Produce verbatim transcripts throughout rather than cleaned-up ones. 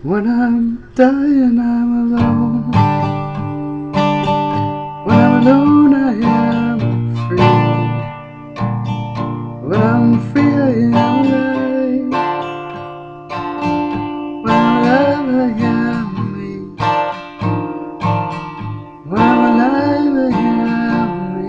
When I'm dying, I'm alone. When I'm alone, I am free. When I'm free, I am alive. When I'm alive, I am me. When I'm alive, I am me.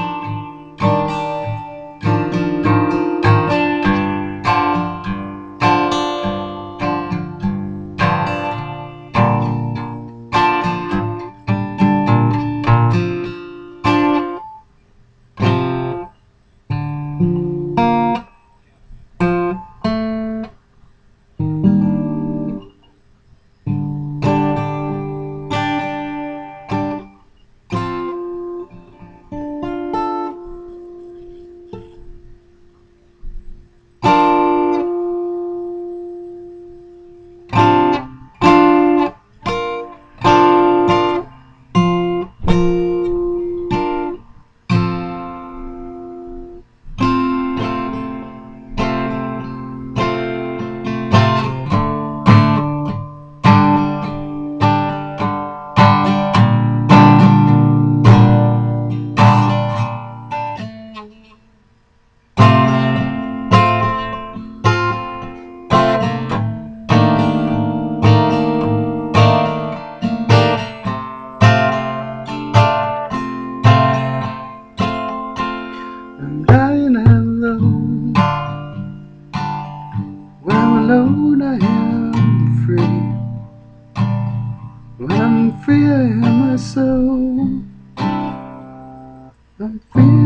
I'm dying alone. When I'm alone, I am free. When I'm free, I am my soul. I'm free.